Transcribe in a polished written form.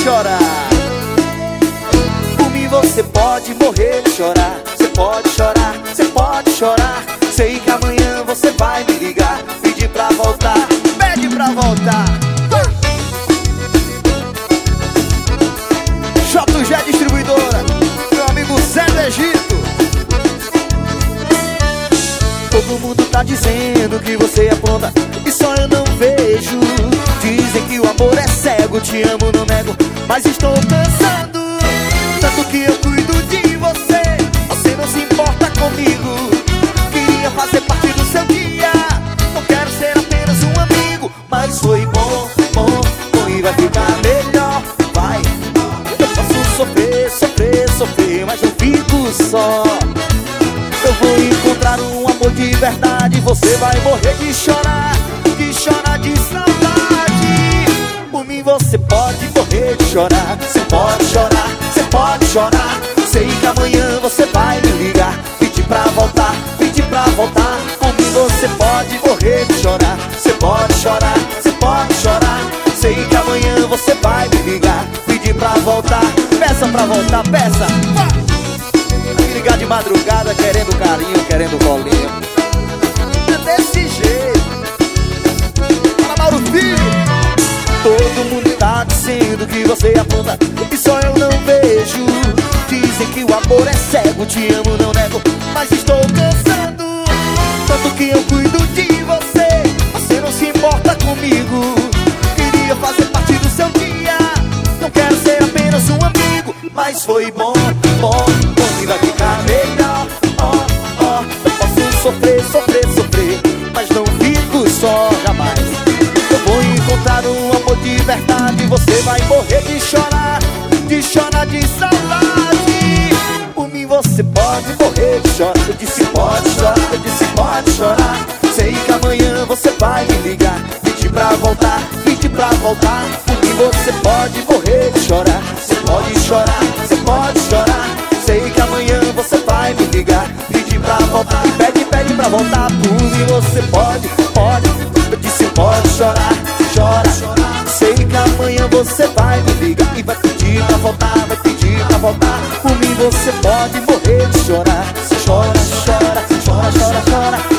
chorar. Por mim você pode morrer de chorar. Você pode chorar, você pode chorar. Sei que amanhã você vai me ligar, pedir pra voltar, pede pra voltar. JG Distribuidora, meu amigo Zé do Egito. Todo mundo tá dizendo que você apronta e só eu não vejo. Dizem que o amor é cego, te amo, não nego, mas estou cansando. Tanto que eu cuido de você, você não se importa comigo. Queria fazer parte do seu dia, não quero ser apenas um amigo. Mas foi bom, bom, bom e vai ficar melhor. Vai, eu posso sofrer, sofrer, sofrer, mas eu fico só. Eu vou encontrar um amor de verdade. Você vai morrer de chorar de saudade. Por mim você pode morrer de chorar. Você pode chorar, você pode chorar. Sei que amanhã você vai me ligar, pedir pra voltar, pedir pra voltar. Por mim você pode morrer de chorar. Você pode chorar, você pode chorar. Sei que amanhã você vai me ligar, pedir pra voltar. Peça pra voltar, peça. Me ligar de madrugada querendo carinho, querendo colinho. É desse jeito. Fala, Mauro Filho. Todo mundo tá dizendo que você apronta e só eu não vejo. Dizem que o amor é cego, te amo, não nego, mas estou cansando. Tanto que eu cuido de você, você não se importa comigo. Queria fazer parte do seu dia, não quero ser apenas um amigo. Mas foi bom, bom, bom e vai ficar melhor. Ó, ó, eu posso sofrer, sofrer, sofrer, mas não fico só jamais. Eu vou encontrar um amor de verdade. Você vai morrer de chorar de saudade. Por mim você pode morrer de chorar. Eu disse pode chorar, eu disse pode chorar. Sei que amanhã você vai me ligar, pedir pra voltar, pedir pra voltar. Por mim você pode morrer de chorar. Você pode chorar, você pode chorar. Sei que amanhã você vai me ligar, pedir pra voltar. E pede, pede pra voltar. Por mim você pode, pode. Eu disse pode chorar, chora. Sei que amanhã você vai me ligar e vai pedir pra voltar, vai pedir pra voltar. Por mim você pode morrer de chorar. Chora, chora, chora, chora, chora.